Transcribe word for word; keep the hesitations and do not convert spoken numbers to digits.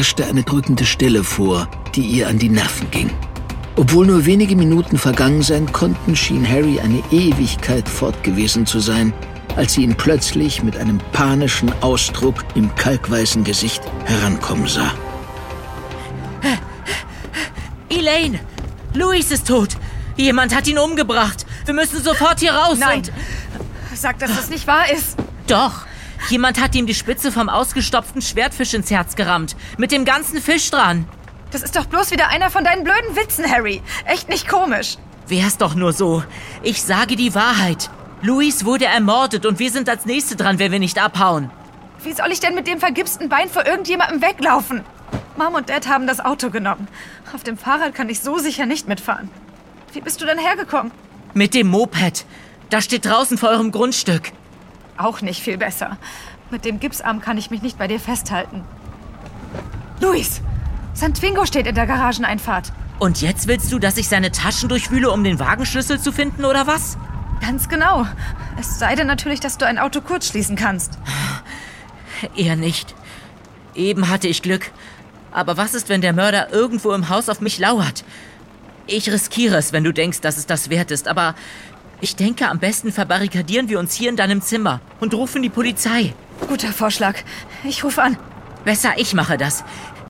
herrschte eine drückende Stille vor, die ihr an die Nerven ging. Obwohl nur wenige Minuten vergangen sein konnten, schien Harry eine Ewigkeit fort gewesen zu sein, als sie ihn plötzlich mit einem panischen Ausdruck im kalkweißen Gesicht herankommen sah. Elaine! Louis ist tot! Jemand hat ihn umgebracht! Wir müssen sofort hier raus! Nein! Und Sag, dass das nicht wahr ist! Doch! Jemand hat ihm die Spitze vom ausgestopften Schwertfisch ins Herz gerammt. Mit dem ganzen Fisch dran. Das ist doch bloß wieder einer von deinen blöden Witzen, Harry. Echt nicht komisch. Wär's doch nur so. Ich sage die Wahrheit. Louis wurde ermordet und wir sind als Nächste dran, wenn wir nicht abhauen. Wie soll ich denn mit dem vergipsten Bein vor irgendjemandem weglaufen? Mom und Dad haben das Auto genommen. Auf dem Fahrrad kann ich so sicher nicht mitfahren. Wie bist du denn hergekommen? Mit dem Moped. Das steht draußen vor eurem Grundstück. Auch nicht viel besser. Mit dem Gipsarm kann ich mich nicht bei dir festhalten. Luis! Sein Twingo steht in der Garageneinfahrt. Und jetzt willst du, dass ich seine Taschen durchwühle, um den Wagenschlüssel zu finden, oder was? Ganz genau. Es sei denn natürlich, dass du ein Auto kurzschließen kannst. Eher nicht. Eben hatte ich Glück. Aber was ist, wenn der Mörder irgendwo im Haus auf mich lauert? Ich riskiere es, wenn du denkst, dass es das wert ist, aber ich denke, am besten verbarrikadieren wir uns hier in deinem Zimmer und rufen die Polizei. Guter Vorschlag. Ich rufe an. Besser, ich mache das.